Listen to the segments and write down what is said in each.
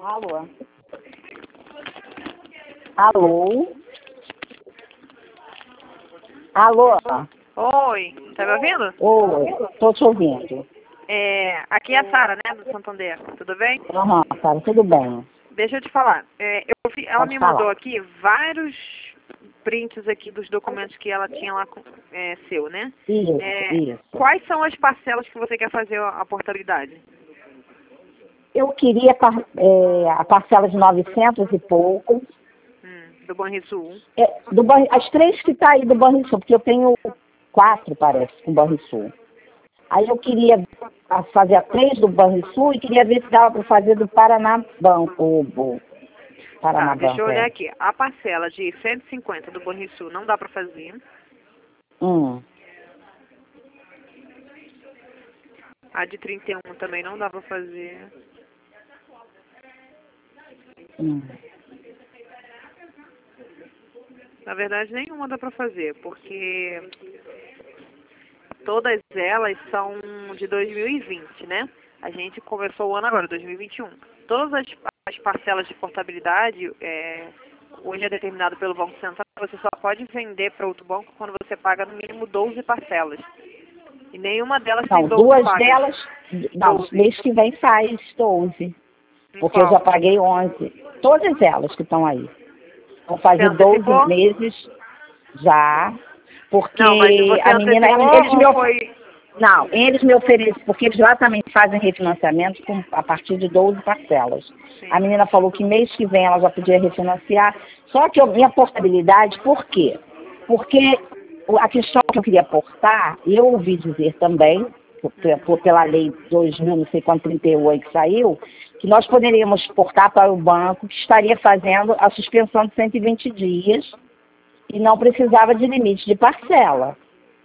Alô? Alô? Alô? Oi, tá me ouvindo? Oi, tô te ouvindo. Aqui é a Sara, né, do Santander. Tudo bem? Aham, Sara, tudo bem. Deixa eu te falar. Ela Pode me falar. mandou aqui vários prints aqui dos documentos que ela tinha lá seu, né? Isso. Quais são as parcelas que você quer fazer a portabilidade? Eu queria a parcela de 900 e poucos. Do Banrisul. As três que tá aí do Banrisul, porque eu tenho 4, parece, com Banrisul. Aí eu queria fazer a 3 do Banrisul e queria ver se dava para fazer do Paraná Banco. Tá, deixa eu olhar aqui. A parcela de 150 do Banrisul não dá pra fazer. A de 31 também não dá pra fazer. Na verdade, nenhuma dá pra fazer, porque todas elas são de 2020, né? A gente começou o ano agora, 2021. Todas as parcelas de portabilidade, hoje é determinado pelo Banco Central, você só pode vender para outro banco quando você paga no mínimo 12 parcelas. E nenhuma delas tem 12 duas pagas. delas, não, 12. mês que vem faz 12. Porque eu já paguei 11. Todas elas que estão aí. Vão fazer 12 meses já. Porque não, mas você a menina. Eles me oferecem, porque eles lá também fazem refinanciamento a partir de 12 parcelas. Sim. A menina falou que mês que vem ela já podia refinanciar. Só que minha portabilidade, por quê? Porque a questão que eu queria portar, e eu ouvi dizer também, pela lei 2000, não sei quanto, 38 que saiu, que nós poderíamos portar para o banco que estaria fazendo a suspensão de 120 dias e não precisava de limite de parcela.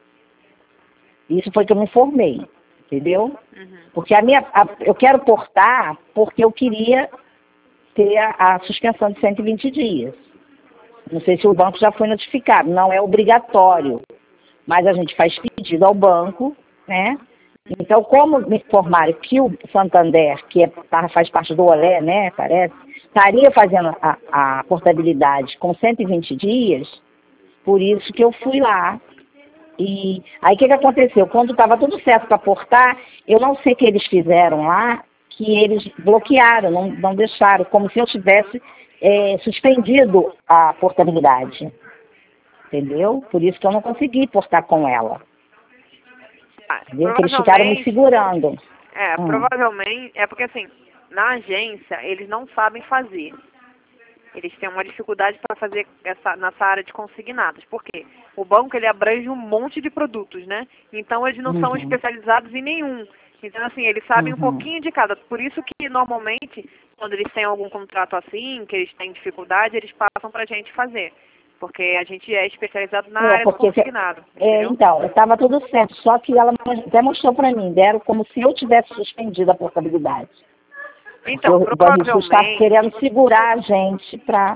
Isso foi que eu me informei, entendeu? Porque eu quero portar porque eu queria ter a suspensão de 120 dias. Não sei se o banco já foi notificado, não é obrigatório, mas a gente faz pedido ao banco, né? Então, como me informaram que o Santander, que faz parte do Olé, né, parece, estaria fazendo a portabilidade com 120 dias, por isso que eu fui lá. E aí o que aconteceu? Quando estava tudo certo para portar, eu não sei o que eles fizeram lá, que eles bloquearam, não deixaram, como se eu tivesse suspendido a portabilidade. Entendeu? Por isso que eu não consegui portar com ela. Entendeu? Que eles ficaram me segurando. Provavelmente, porque assim, na agência eles não sabem fazer. Eles têm uma dificuldade para fazer nessa área de consignados. Por quê? O banco, ele abrange um monte de produtos, né? Então, eles não são especializados em nenhum. Então, assim, eles sabem um pouquinho de cada. Por isso que, normalmente, quando eles têm algum contrato assim, que eles têm dificuldade, eles passam para a gente fazer. Porque a gente é especializado na área do consignado. Então, estava tudo certo. Só que ela até mostrou para mim, deram como se eu tivesse suspendido a portabilidade. Então, provavelmente... O está querendo segurar a gente para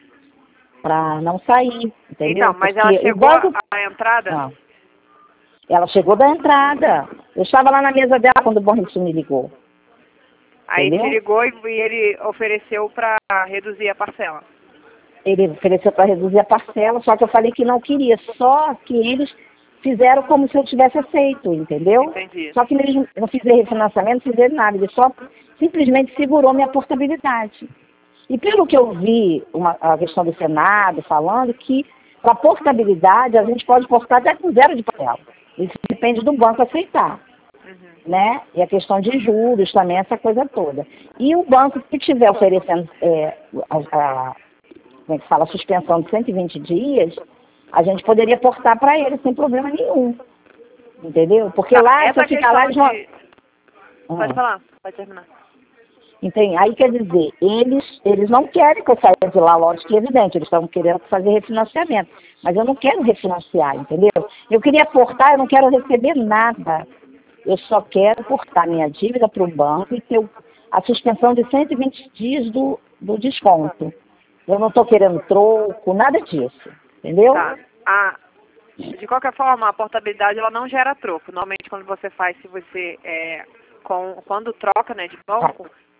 não sair, entendeu? Então, mas ela chegou à entrada? Não. Ela chegou da entrada. Eu estava lá na mesa dela quando o Banrisul me ligou. Aí entendeu? te ligou e ele ofereceu para reduzir a parcela. Ele ofereceu para reduzir a parcela, só que eu falei que não queria. Só que eles fizeram como se eu tivesse aceito, entendeu? Entendi. Só que eles não fizeram refinanciamento, não fizeram nada. Ele só simplesmente segurou minha portabilidade. E pelo que eu vi, a questão do Senado falando que com a portabilidade a gente pode portar até com 0 de parcela. Isso depende do banco aceitar. Né? E a questão de juros também, essa coisa toda. E o banco que estiver oferecendo como é que fala, a suspensão de 120 dias, a gente poderia portar para ele sem problema nenhum. Entendeu? Porque lá, se eu ficar lá... Pode falar, pode terminar. Entende? Aí quer dizer, eles não querem que eu saia de lá, lógico e evidente, eles estão querendo fazer refinanciamento. Mas eu não quero refinanciar, entendeu? Eu queria portar, eu não quero receber nada. Eu só quero portar minha dívida para o banco e ter a suspensão de 120 dias do desconto. Eu não estou querendo troco, nada disso, entendeu? Tá. De qualquer forma, a portabilidade ela não gera troco. Normalmente, quando você faz, quando troca, né, de banco,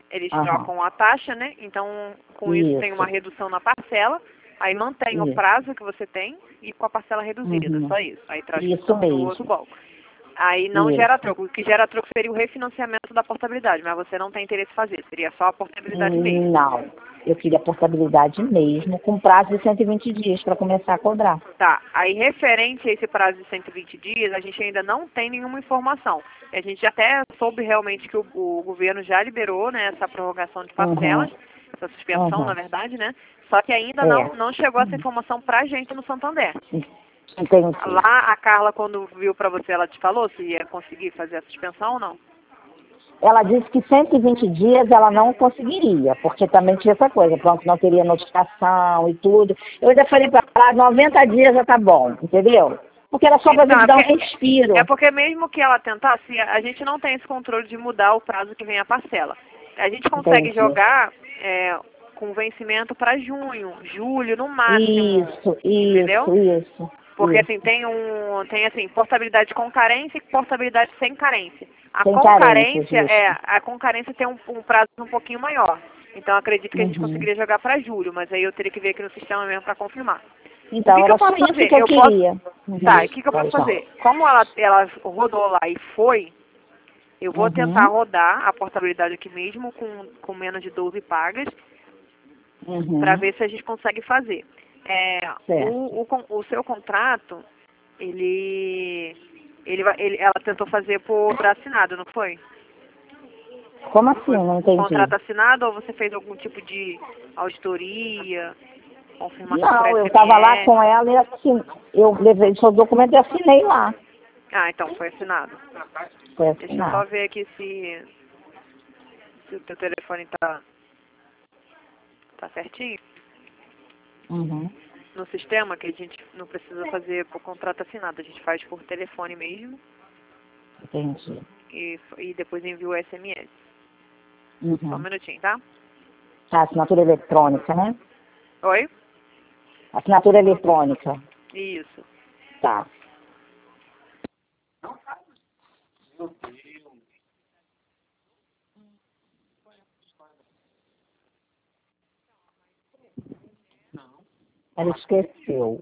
Eles Aham. trocam a taxa, né? Então, com isso tem uma redução na parcela, aí mantém o prazo que você tem e com a parcela reduzida, só isso. Aí traz Isso para o outro mesmo. bloco. Aí não gera troco. O que gera troco seria o refinanciamento da portabilidade, mas você não tem interesse em fazer, seria só a portabilidade mesmo. Não, eu queria portabilidade mesmo, com prazo de 120 dias para começar a cobrar. Tá, aí referente a esse prazo de 120 dias, a gente ainda não tem nenhuma informação. A gente até soube realmente que o governo já liberou, né, essa prorrogação de parcelas, essa suspensão, na verdade, né? Só que ainda não chegou essa informação pra gente no Santander. Entendi. Lá a Carla, quando viu pra você, ela te falou se ia conseguir fazer a suspensão ou não? Ela disse que 120 dias ela não conseguiria, porque também tinha essa coisa, pronto, não teria notificação e tudo. Eu ainda falei para ela, 90 dias já tá bom, entendeu? Porque era só para Então, dar um respiro. É porque mesmo que ela tentasse, a gente não tem esse controle de mudar o prazo que vem a parcela. A gente consegue jogar com vencimento para junho, julho no máximo. Isso. Porque assim, tem assim, portabilidade com carência e portabilidade sem carência. A com carência tem um prazo um pouquinho maior. Então acredito que a gente conseguiria jogar para julho, mas aí eu teria que ver aqui no sistema mesmo para confirmar. Então, era só isso que eu queria. Tá, e o que eu posso fazer? Como ela rodou lá e foi, eu vou tentar rodar a portabilidade aqui mesmo com menos de 12 pagas, para ver se a gente consegue fazer. O seu contrato, ela tentou fazer por assinado, não foi? Como assim? Não entendi. Contrato assinado ou você fez algum tipo de auditoria, confirmação por Não, eu SMS? estava lá com ela e assim, eu levei o seu documento e assinei lá. Ah, então foi assinado. Foi assinado. Deixa eu só ver aqui se o teu telefone tá certinho. No sistema, que a gente não precisa fazer por contrato assinado, a gente faz por telefone mesmo. Entendi. E depois envia o SMS. Só um minutinho, tá? A assinatura eletrônica, né? Oi? Assinatura eletrônica. Isso. Tá. Ela esqueceu.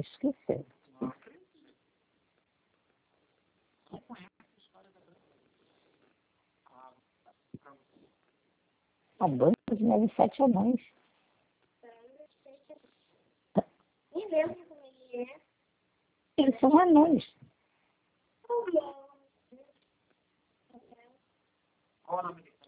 A Branca de Neve 7 anões. Eles são anões. Qual o nome dele?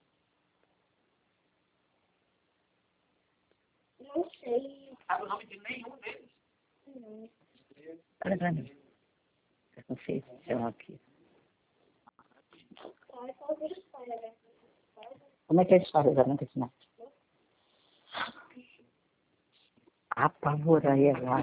Não sei. Sabe o nome de nenhum deles? Não. Olha pra mim. Eu não sei se é aqui. Como é que é a história da Branca de Neve? Apavora ela.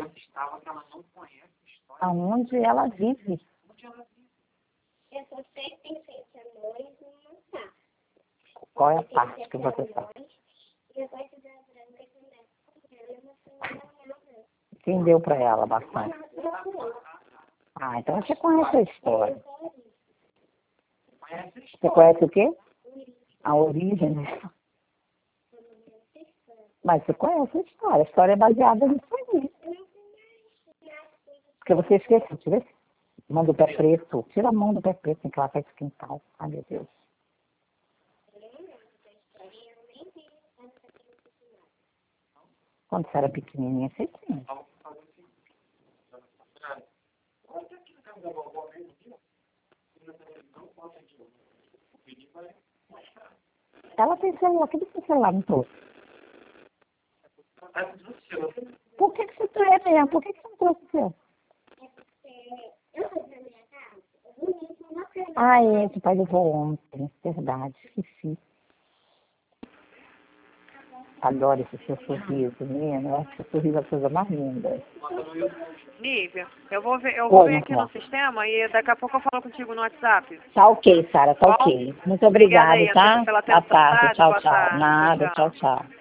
Aonde ela vive? Eu só sei que tem 7 anões e uma tá. Qual é a parte que você sabe? E a parte da Branca de Neve, ela Quem deu pra ela bastante? Ah, então você conhece a história. Você conhece o quê? A origem. Mas você conhece a história. A história é baseada nisso aí. Porque você esqueceu, tira esse mão do pé preto. Tira a mão do pé preto, tem que ela faz quintal. Ai, meu Deus. Quando você era pequenininha, você tinha. Ela tem celular. Cadê seu celular? Não trouxe. Por que você trouxe mesmo? Por que você não trouxe o seu? Ah, é, seu pai levou ontem. Verdade, esqueci. Adoro esse seu sorriso, menina. Eu acho que seu sorriso é a coisa mais linda. Nívia, eu vou ver aqui no sistema e daqui a pouco eu falo contigo no WhatsApp. Tá ok, Sara, tá ok. Muito obrigada, Obrigada aí, tá? pela atenção, Boa tarde, tá? tchau, Boa tchau. tarde, Nada, tchau. tchau, tchau.